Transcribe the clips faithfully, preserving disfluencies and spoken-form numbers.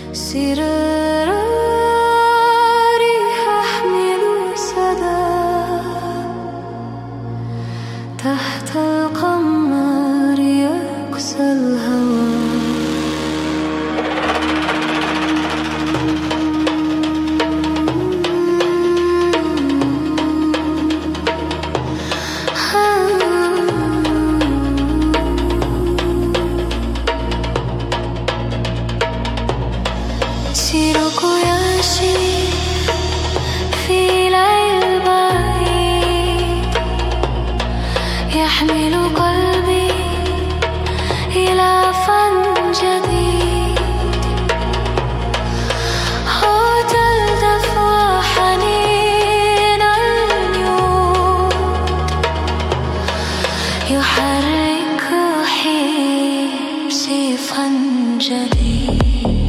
سراري أحمل سدى تحت القمر يكسى الهوى. سيرك يسير في ليل بعيد يحمل قلبي إلى فن جديد. هو تلتف حنين اليوم يحرك حبسي فن جديد.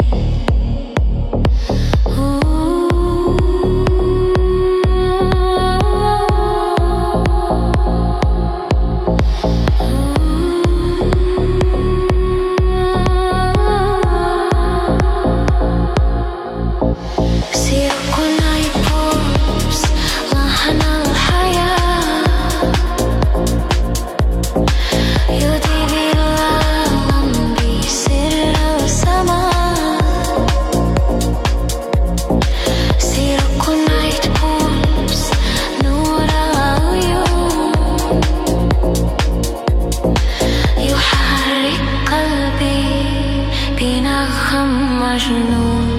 مجنون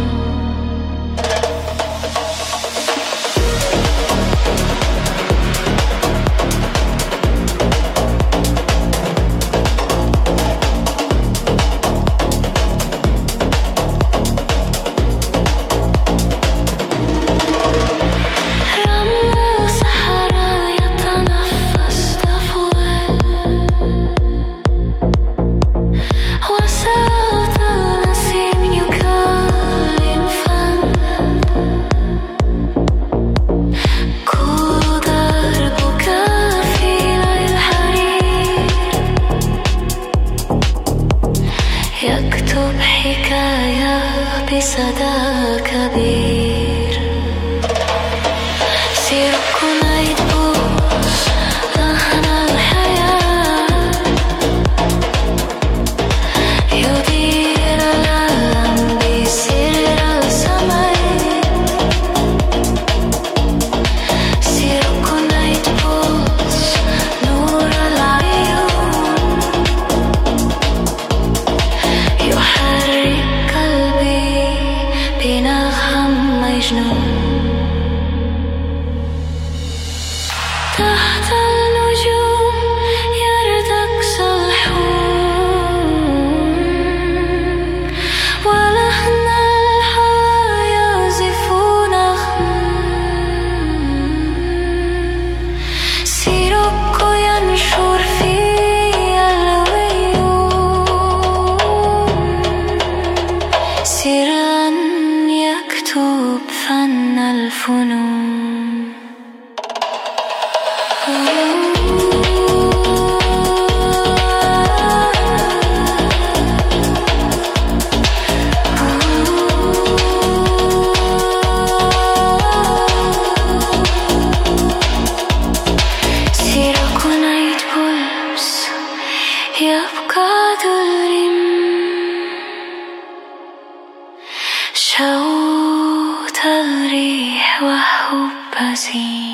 يكتب حكاية بصدى كبير. سيركنا يدبوس لحن الحياة يدير العالم بسر السماء. سيركنا يدبوس نور العيون يحرك قلبي بنغم مجنون. تحت النجوم يرتقص الحلم ولحن الهوى يعزف نغم. سيرك ينشر في سرا يكتب فن الفنون. سيركنا يدبوس يبقى ظلم صوت الريح وحب زين.